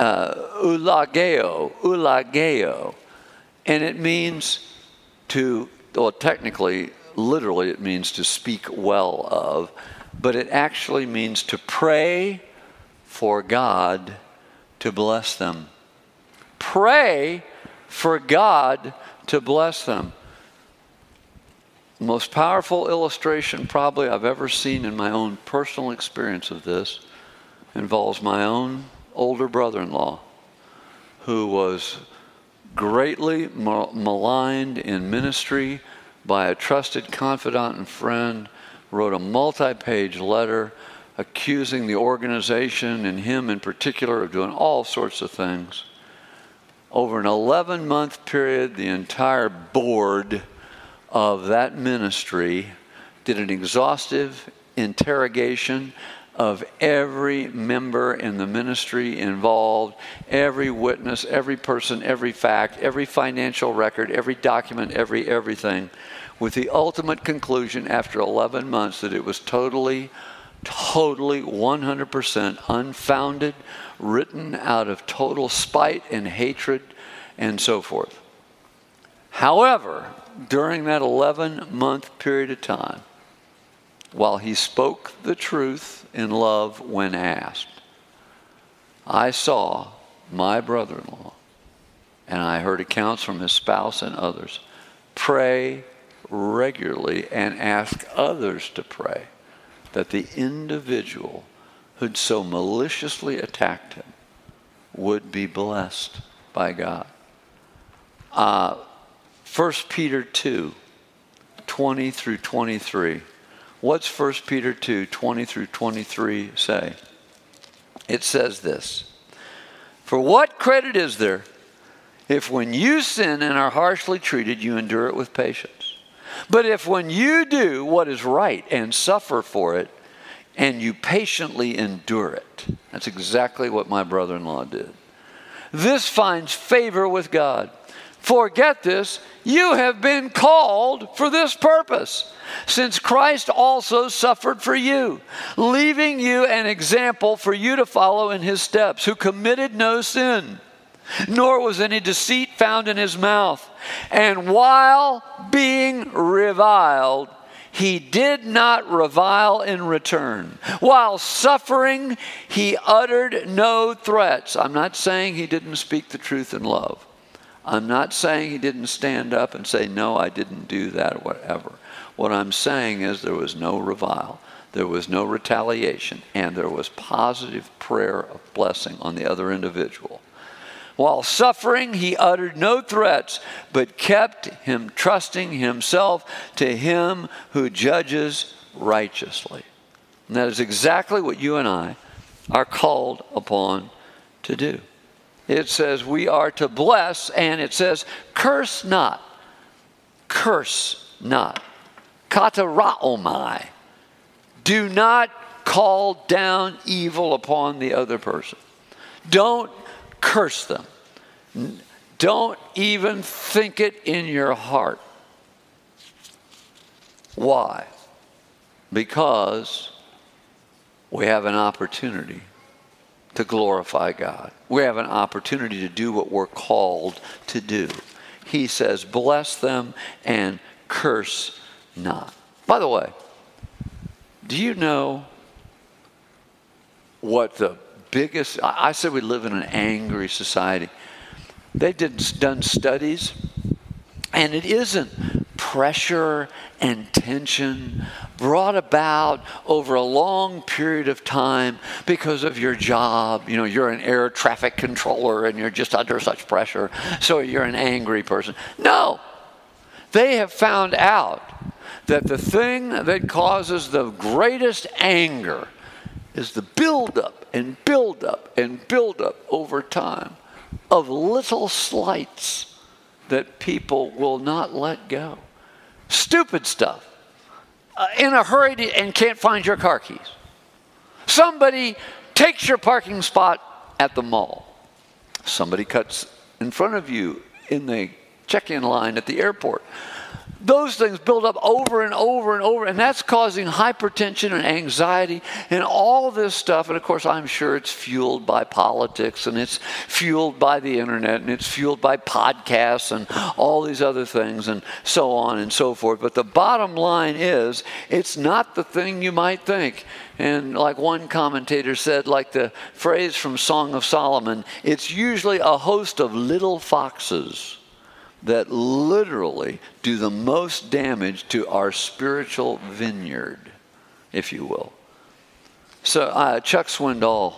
ulageo, and it means to, well, technically, literally, it means to speak well of, but it actually means to pray for God to bless them. Pray for God to bless them. The most powerful illustration probably I've ever seen in my own personal experience of this involves my own older brother-in-law, who was greatly maligned in ministry by a trusted confidant and friend, wrote a multi-page letter accusing the organization and him in particular of doing all sorts of things. Over an 11-month period, the entire board of that ministry did an exhaustive interrogation of every member in the ministry involved, every witness, every person, every fact, every financial record, every document, everything, with the ultimate conclusion after 11 months that it was totally 100% unfounded, written out of total spite and hatred and so forth. However, during that 11-month period of time, while he spoke the truth in love when asked, I saw my brother-in-law, and I heard accounts from his spouse and others, pray regularly and ask others to pray that the individual who'd so maliciously attacked him would be blessed by God. 1 Peter 2, 20 through 23. What's 1 Peter 2, 20 through 23 say? It says this: For what credit is there if when you sin and are harshly treated, you endure it with patience? But if when you do what is right and suffer for it, and you patiently endure it, that's exactly what my brother-in-law did. This finds favor with God. For get this, you have been called for this purpose, since Christ also suffered for you, leaving you an example for you to follow in his steps, who committed no sin, nor was any deceit found in his mouth. And while being reviled, he did not revile in return. While suffering, he uttered no threats. I'm not saying he didn't speak the truth in love. I'm not saying he didn't stand up and say, no, I didn't do that or whatever. What I'm saying is there was no revile. There was no retaliation, and there was positive prayer of blessing on the other individual. While suffering, he uttered no threats, but kept him trusting himself to him who judges righteously. And that is exactly what you and I are called upon to do. It says we are to bless, and it says, curse not. Curse not. Kataraomai. Do not call down evil upon the other person. Don't curse them. Don't even think it in your heart. Why? Because we have an opportunity to glorify God. We have an opportunity to do what we're called to do. He says, bless them and curse not. By the way, do you know what the biggest, I said we live in an angry society. They've done studies, and it isn't pressure and tension brought about over a long period of time because of your job. You know, you're an air traffic controller and you're just under such pressure, so you're an angry person. No, they have found out that the thing that causes the greatest anger is the buildup and buildup and buildup over time of little slights that people will not let go. Stupid stuff. In a hurry and can't find your car keys. Somebody takes your parking spot at the mall. Somebody cuts in front of you in the check-in line at the airport. Those things build up over and over and over, and that's causing hypertension and anxiety and all this stuff. And of course, I'm sure it's fueled by politics, and it's fueled by the internet, and it's fueled by podcasts and all these other things, and so on and so forth. But the bottom line is, it's not the thing you might think. And like one commentator said, like the phrase from Song of Solomon, it's usually a host of little foxes that literally do the most damage to our spiritual vineyard, if you will. So Chuck Swindoll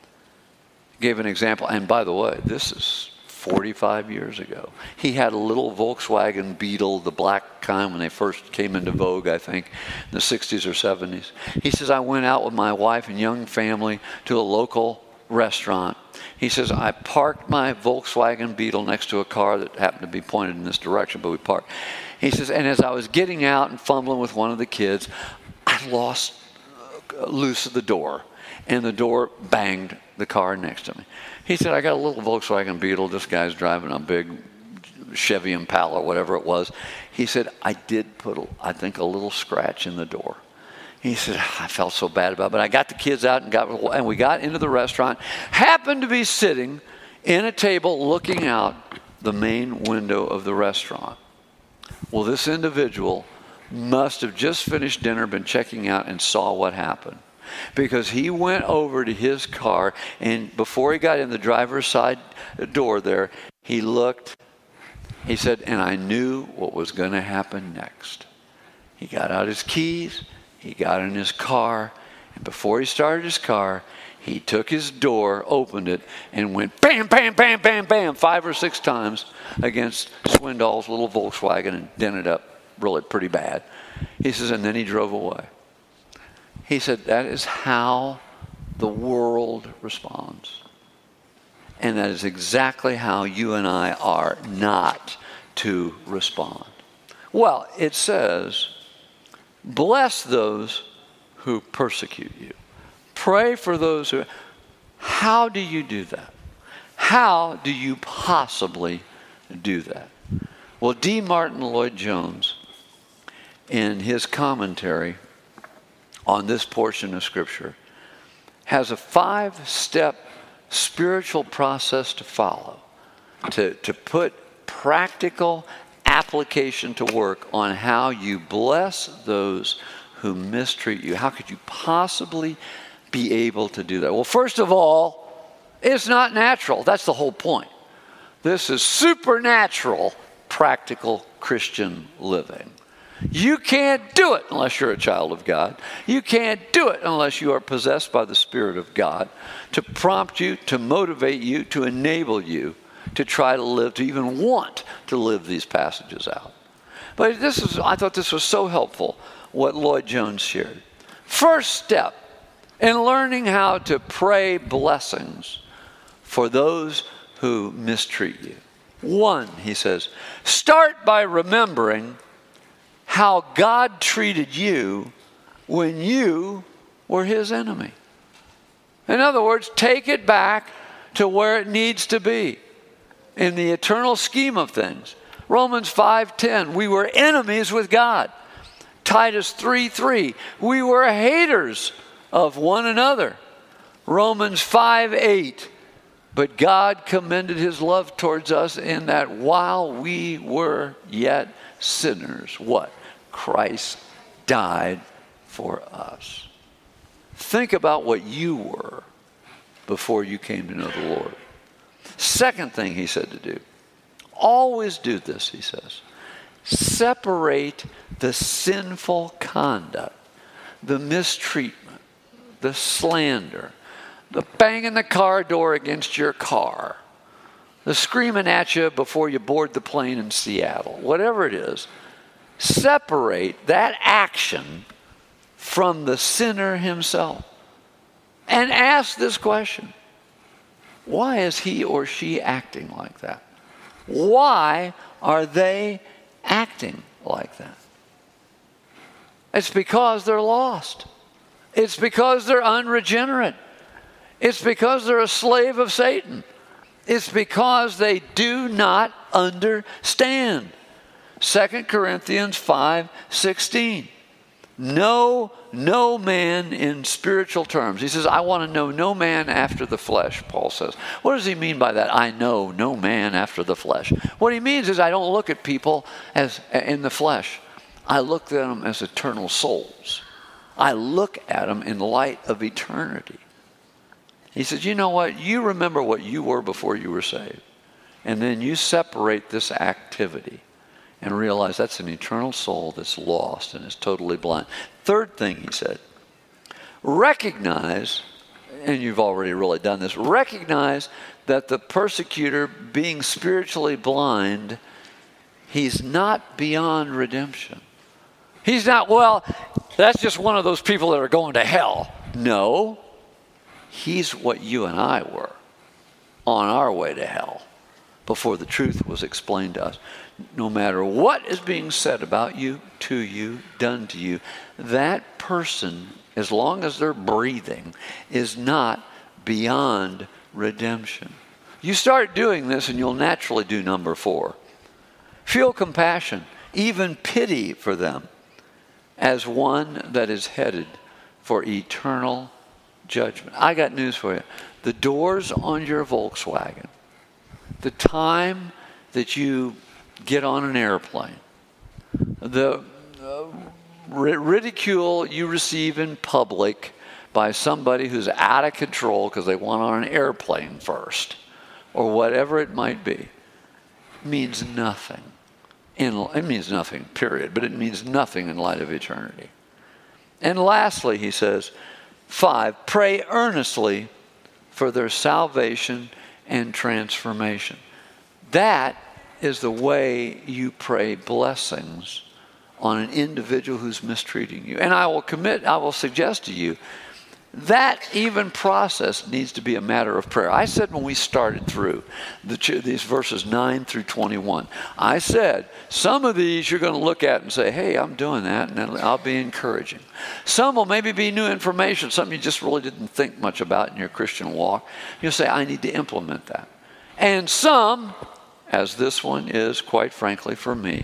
gave an example, and by the way, this is 45 years ago. He had a little Volkswagen Beetle, the black kind, when they first came into vogue, I think, in the 60s or 70s. He says, I went out with my wife and young family to a local restaurant. He says, I parked my Volkswagen Beetle next to a car that happened to be pointed in this direction, but we parked. He says, and as I was getting out and fumbling with one of the kids, I lost loose of the door, and the door banged the car next to me. He said, I got a little Volkswagen Beetle. This guy's driving a big Chevy Impala, or whatever it was. He said, I did put, I think, a little scratch in the door. He said, I felt so bad about it. But I got the kids out and we got into the restaurant, happened to be sitting in a table looking out the main window of the restaurant. Well, this individual must have just finished dinner, been checking out, and saw what happened. Because he went over to his car, and before he got in the driver's side door there, he looked, he said, and I knew what was going to happen next. He got out his keys. He got in his car, and before he started his car, he took his door, opened it, and went bam, bam, bam, bam, bam, 5 or 6 times against Swindoll's little Volkswagen and dented up really pretty bad. He says, and then he drove away. He said, that is how the world responds. And that is exactly how you and I are not to respond. Well, it says, bless those who persecute you. Pray for those who... How do you do that? How do you possibly do that? Well, D. Martin Lloyd-Jones, in his commentary on this portion of Scripture, has a 5-step spiritual process to follow to put practical application to work on how you bless those who mistreat you. How could you possibly be able to do that? Well, first of all, it's not natural. That's the whole point. This is supernatural, practical Christian living. You can't do it unless you're a child of God. You can't do it unless you are possessed by the Spirit of God to prompt you, to motivate you, to enable you to try to live, to even want to live these passages out. But I thought this was so helpful, what Lloyd Jones shared. First step in learning how to pray blessings for those who mistreat you. One, he says, start by remembering how God treated you when you were his enemy. In other words, take it back to where it needs to be in the eternal scheme of things. Romans 5:10, we were enemies with God. Titus 3:3, we were haters of one another. Romans 5:8, but God commended his love towards us in that while we were yet sinners, what? Christ died for us. Think about what you were before you came to know the Lord. Second thing he said to do, always do this, he says. Separate the sinful conduct, the mistreatment, the slander, the banging the car door against your car, the screaming at you before you board the plane in Seattle, whatever it is. Separate that action from the sinner himself and ask this question. Why is he or she acting like that? Why are they acting like that? It's because they're lost. It's because they're unregenerate. It's because they're a slave of Satan. It's because they do not understand. 2 Corinthians 5:16. Know no man in spiritual terms. He says, I want to know no man after the flesh, Paul says. What does he mean by that? I know no man after the flesh. What he means is I don't look at people as in the flesh. I look at them as eternal souls. I look at them in light of eternity. He says, you know what? You remember what you were before you were saved. And then you separate this activity and realize that's an eternal soul that's lost and is totally blind. Third thing he said, recognize, and you've already really done this, recognize that the persecutor, being spiritually blind, he's not beyond redemption. He's not, well, that's just one of those people that are going to hell. No, he's what you and I were on our way to hell before the truth was explained to us. No matter what is being said about you, to you, done to you, that person, as long as they're breathing, is not beyond redemption. You start doing this and you'll naturally do number 4. Feel compassion, even pity for them, as one that is headed for eternal judgment. I got news for you. The doors on your Volkswagen, the time that you get on an airplane, the ridicule you receive in public by somebody who's out of control because they went on an airplane first, or whatever it might be, means nothing. It means nothing, period, but it means nothing in light of eternity. And lastly, he says, 5, pray earnestly for their salvation and transformation. That is the way you pray blessings on an individual who's mistreating you. And I will suggest to you, that even process needs to be a matter of prayer. I said when we started through these verses 9 through 21, I said some of these you're going to look at and say, hey, I'm doing that, and I'll be encouraging. Some will maybe be new information, something you just really didn't think much about in your Christian walk. You'll say, I need to implement that. And some, as this one is, quite frankly, for me,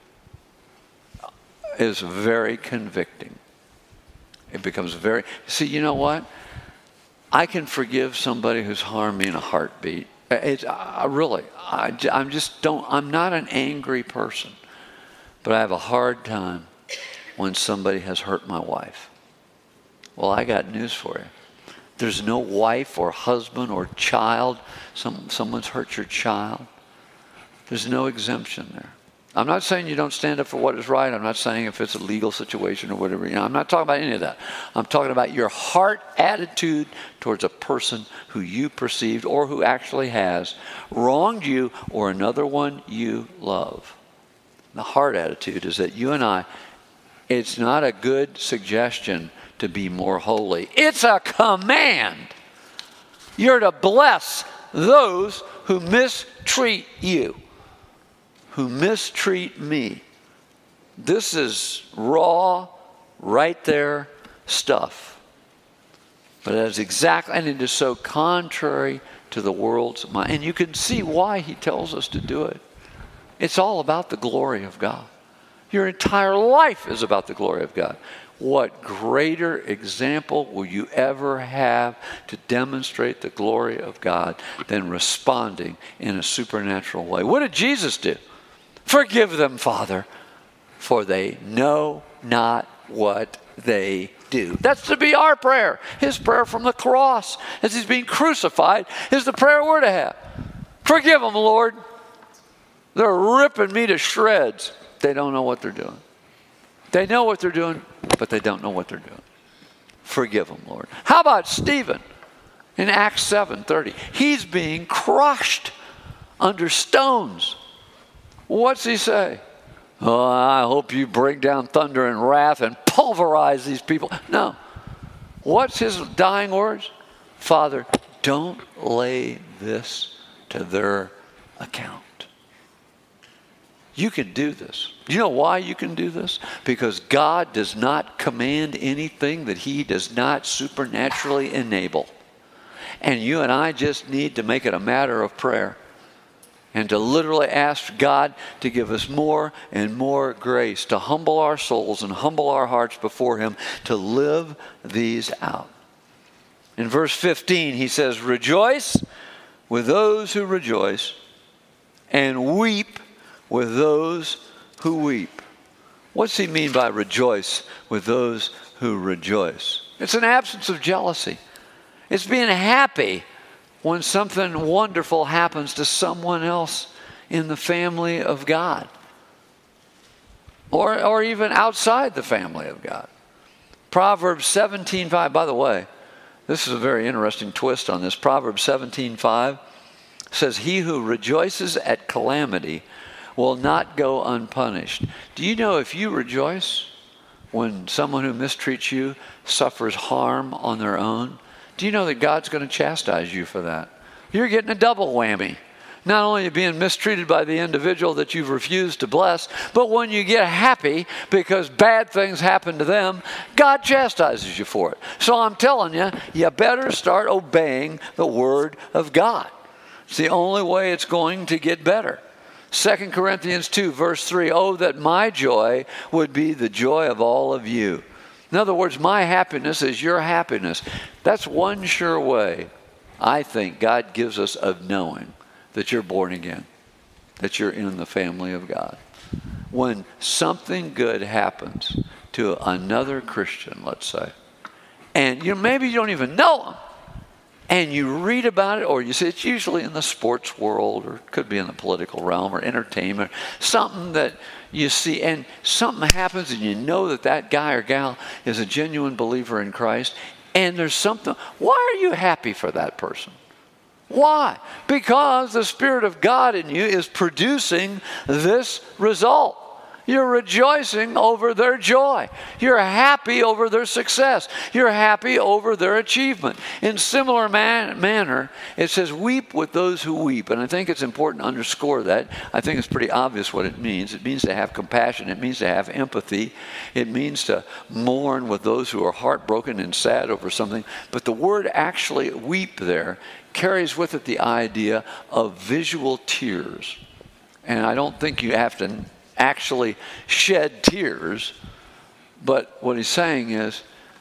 is very convicting. It becomes very... See, you know what? I can forgive somebody who's harmed me in a heartbeat. I'm not an angry person, but I have a hard time when somebody has hurt my wife. Well, I got news for you. There's no wife or husband or child. Someone's hurt your child. There's no exemption there. I'm not saying you don't stand up for what is right. I'm not saying if it's a legal situation or whatever. I'm not talking about any of that. I'm talking about your heart attitude towards a person who you perceived or who actually has wronged you or another one you love. The heart attitude is that you and I, it's not a good suggestion to be more holy. It's a command. You're to bless those who mistreat you, who mistreat me. This is raw, right there stuff. But that is exactly, and it is so contrary to the world's mind. And you can see why he tells us to do it. It's all about the glory of God. Your entire life is about the glory of God. What greater example will you ever have to demonstrate the glory of God than responding in a supernatural way? What did Jesus do? Forgive them, Father, for they know not what they do. That's to be our prayer. His prayer from the cross as he's being crucified is the prayer we're to have. Forgive them, Lord. They're ripping me to shreds. They don't know what they're doing. They know what they're doing, but they don't know what they're doing. Forgive them, Lord. How about Stephen in Acts 7:30? He's being crushed under stones. What's he say? Oh, I hope you bring down thunder and wrath and pulverize these people. No. What's his dying words? Father, don't lay this to their account. You can do this. Do you know why you can do this? Because God does not command anything that he does not supernaturally enable. And you and I just need to make it a matter of prayer and to literally ask God to give us more and more grace, to humble our souls and humble our hearts before him, to live these out. In verse 15, he says, rejoice with those who rejoice and weep with those who weep. What's he mean by rejoice with those who rejoice? It's an absence of jealousy. It's being happy when something wonderful happens to someone else in the family of God. Or even outside the family of God. Proverbs 17:5, by the way, this is a very interesting twist on this. Proverbs 17:5 says, he who rejoices at calamity will not go unpunished. Do you know if you rejoice when someone who mistreats you suffers harm on their own, do you know that God's going to chastise you for that? You're getting a double whammy. Not only are you being mistreated by the individual that you've refused to bless, but when you get happy because bad things happen to them, God chastises you for it. So I'm telling you, you better start obeying the word of God. It's the only way it's going to get better. 2 Corinthians 2, verse 3, oh, that my joy would be the joy of all of you. In other words, my happiness is your happiness. That's one sure way, I think, God gives us of knowing that you're born again, that you're in the family of God. When something good happens to another Christian, let's say, and maybe you don't even know them, and you read about it, or you see it's usually in the sports world, or it could be in the political realm, or entertainment, something that you see, and something happens, and you know that that guy or gal is a genuine believer in Christ, and there's something. Why are you happy for that person? Why? Because the Spirit of God in you is producing this result. You're rejoicing over their joy. You're happy over their success. You're happy over their achievement. In similar manner, it says, weep with those who weep. And I think it's important to underscore that. I think it's pretty obvious what it means. It means to have compassion. It means to have empathy. It means to mourn with those who are heartbroken and sad over something. But the word actually, weep there, carries with it the idea of visual tears. And I don't think you have to actually shed tears, but what he's saying is,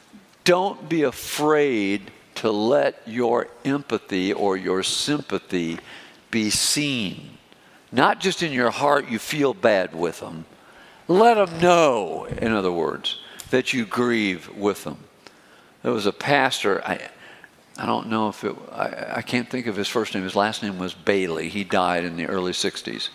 don't be afraid to let your empathy or your sympathy be seen. Not just in your heart you feel bad with them. Let them know, in other words, that you grieve with them. There was a pastor, I don't know if I can't think of his first name. His last name was Bailey. He died in the early 60s.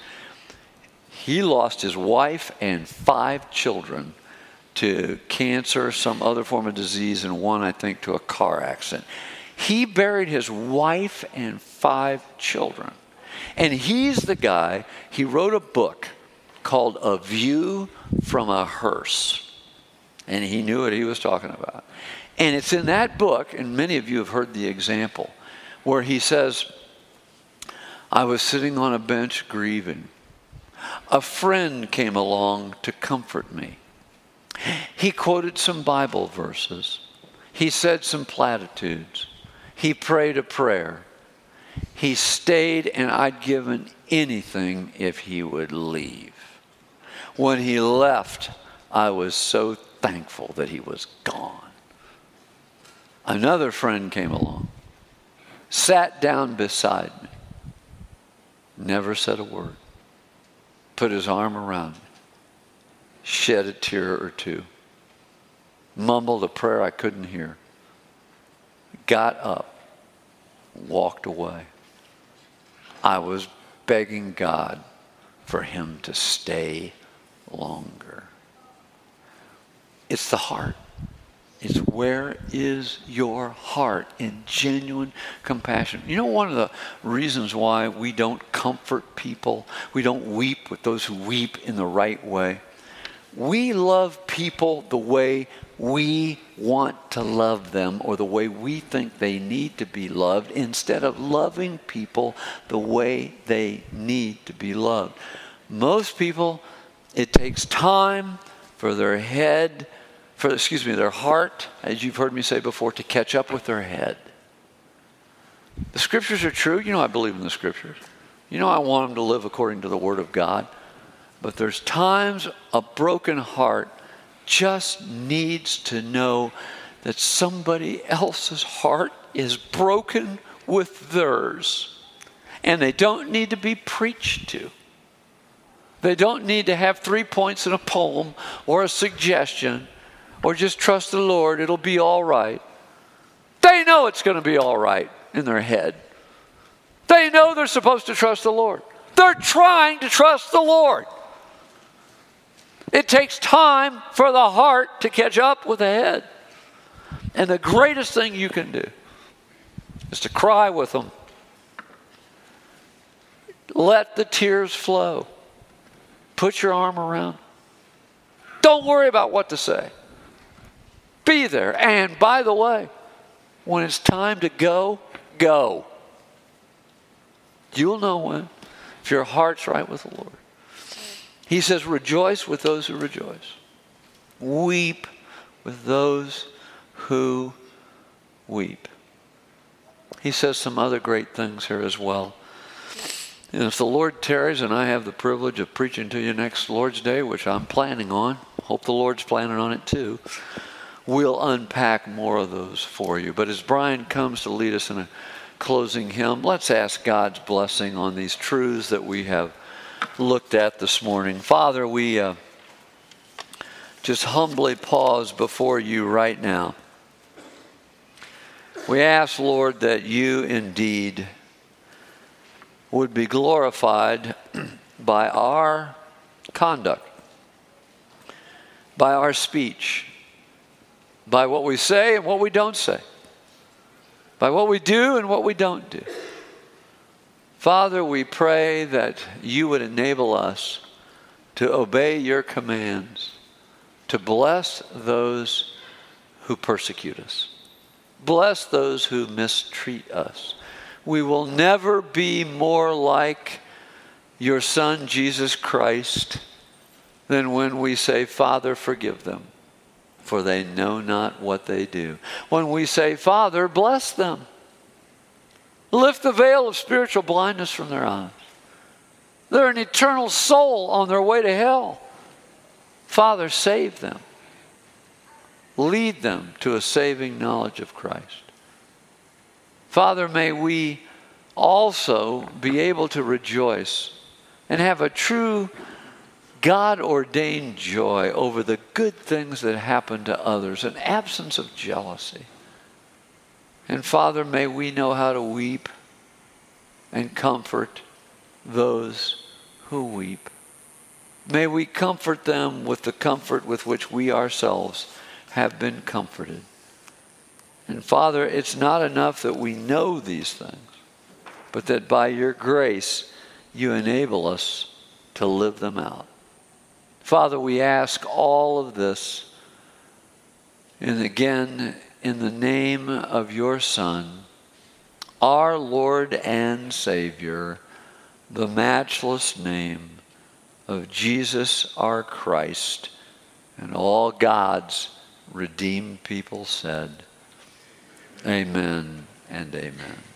He lost his wife and 5 children to cancer, some other form of disease, and one, I think, to a car accident. He buried his wife and 5 children. And he's the guy, he wrote a book called A View from a Hearse. And he knew what he was talking about. And it's in that book, and many of you have heard the example, where he says, I was sitting on a bench grieving. A friend came along to comfort me. He quoted some Bible verses. He said some platitudes. He prayed a prayer. He stayed, and I'd given anything if he would leave. When he left, I was so thankful that he was gone. Another friend came along, sat down beside me, never said a word, put his arm around me, shed a tear or two, mumbled a prayer I couldn't hear, got up, walked away. I was begging God for him to stay longer. It's the heart. It's where is your heart in genuine compassion. You know, one of the reasons why we don't comfort people, we don't weep with those who weep in the right way. We love people the way we want to love them or the way we think they need to be loved instead of loving people the way they need to be loved. Most people, it takes time for their heart, as you've heard me say before, to catch up with their head. The scriptures are true. You know I believe in the scriptures. You know I want them to live according to the word of God. But there's times a broken heart just needs to know that somebody else's heart is broken with theirs. And they don't need to be preached to. They don't need to have 3 points in a poem or a suggestion or just trust the Lord, it'll be all right. They know it's going to be all right in their head. They know they're supposed to trust the Lord. They're trying to trust the Lord. It takes time for the heart to catch up with the head. And the greatest thing you can do is to cry with them. Let the tears flow. Put your arm around. Don't worry about what to say. Be there. And by the way, when it's time to go, go. You'll know when, if your heart's right with the Lord. He says, rejoice with those who rejoice. Weep with those who weep. He says some other great things here as well. And if the Lord tarries and I have the privilege of preaching to you next Lord's Day, which I'm planning on, hope the Lord's planning on it too, we'll unpack more of those for you. But as Brian comes to lead us in a closing hymn, let's ask God's blessing on these truths that we have looked at this morning. Father, we just humbly pause before you right now. We ask, Lord, that you indeed would be glorified by our conduct, by our speech, by what we say and what we don't say, by what we do and what we don't do. Father, we pray that you would enable us to obey your commands, to bless those who persecute us, bless those who mistreat us. We will never be more like your Son, Jesus Christ, than when we say, Father, forgive them, for they know not what they do. When we say, Father, bless them. Lift the veil of spiritual blindness from their eyes. They're an eternal soul on their way to hell. Father, save them. Lead them to a saving knowledge of Christ. Father, may we also be able to rejoice and have a true God-ordained joy over the good things that happen to others, an absence of jealousy. And Father, may we know how to weep and comfort those who weep. May we comfort them with the comfort with which we ourselves have been comforted. And Father, it's not enough that we know these things, but that by your grace you enable us to live them out. Father, we ask all of this, and again, in the name of your Son, our Lord and Savior, the matchless name of Jesus our Christ, and all God's redeemed people said, Amen and amen.